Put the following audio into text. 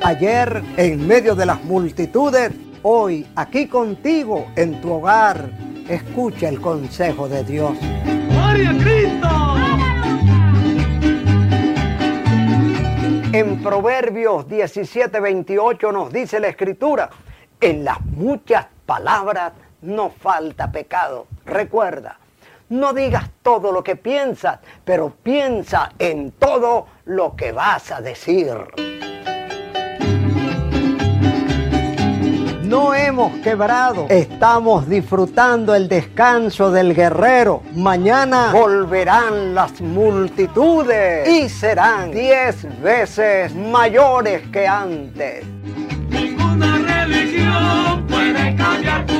ayer en medio de las multitudes, hoy aquí contigo en tu hogar. Escucha el consejo de Dios. ¡Gloria a Cristo! En Proverbios 17:28 nos dice la Escritura: en las muchas palabras no falta pecado. Recuerda, no digas todo lo que piensas, pero piensa en todo lo que vas a decir. No hemos quebrado, estamos disfrutando el descanso del guerrero. Mañana volverán las multitudes y serán 10 veces mayores que antes. Ninguna religión puede cambiar tu